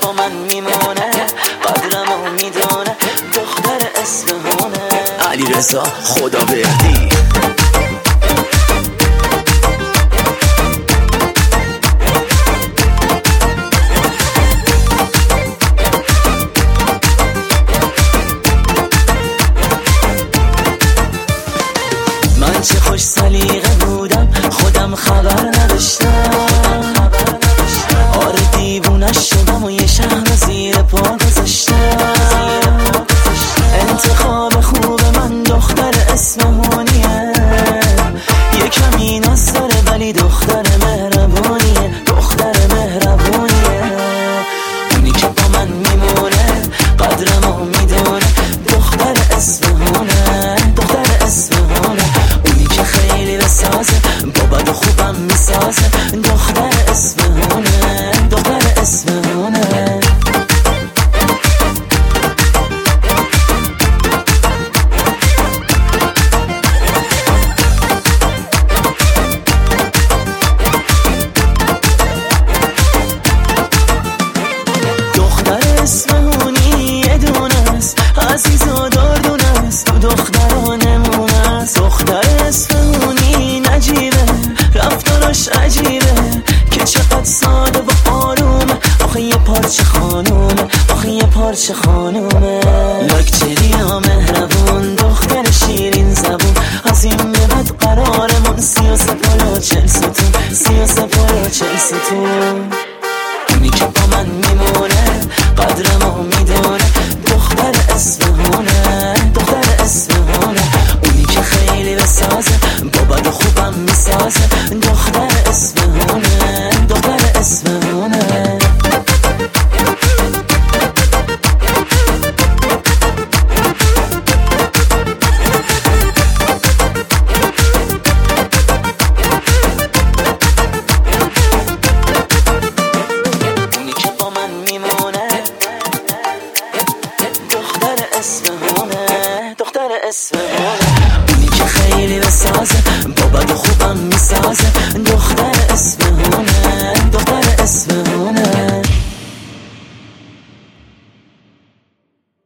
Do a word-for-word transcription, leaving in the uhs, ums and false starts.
با من میمونه، قدرمو میدونه، دختر اصفهانه. علیرضا خدابهردی. من چه خوش سلیقه بودم خودم خبر نداشتم، آره دیوونش شدم و یه شهر زیر پا گذاشتم. انتخاب خوب من دختر اصفهانیه، یه کمی ناز داره ولی دختر مهربونیه، دختر مهربونیه. اونی که با من میمونه، قدرمو میدونه، دختر اصفهانه، دختر اصفهانه. اونی که خیلی بسازه، با بد و خوبم میسازه، دختر اصفهانه، دختر اصفهانه. اصفهانی یه دونست، عزیز و دردونست، تو دخترانمونست. دختر اصفهانی نجیبه، رفتارش عجیبه، که چقدر ساده و آرومه. آخه یه پارچه خانومه، آخه یه پارچه خانومه. لاکچری ها مهربون، دختر شیرین زبون، از این به بعد قرارمون سیاسه پلو چل ستون، سیاسه پلو چل ستون. اونی که با من میمونه، قدرمو میدونه، دختر اصفهانه، دختر اصفهانه. اونی که خیلی بسازه، با بد و خوبم میسازه، دختر اصفهانه، دختر اصفهانه. اصفهانه، دختر اصفهانه. اونی که خیلی بسازه، با بد و خوب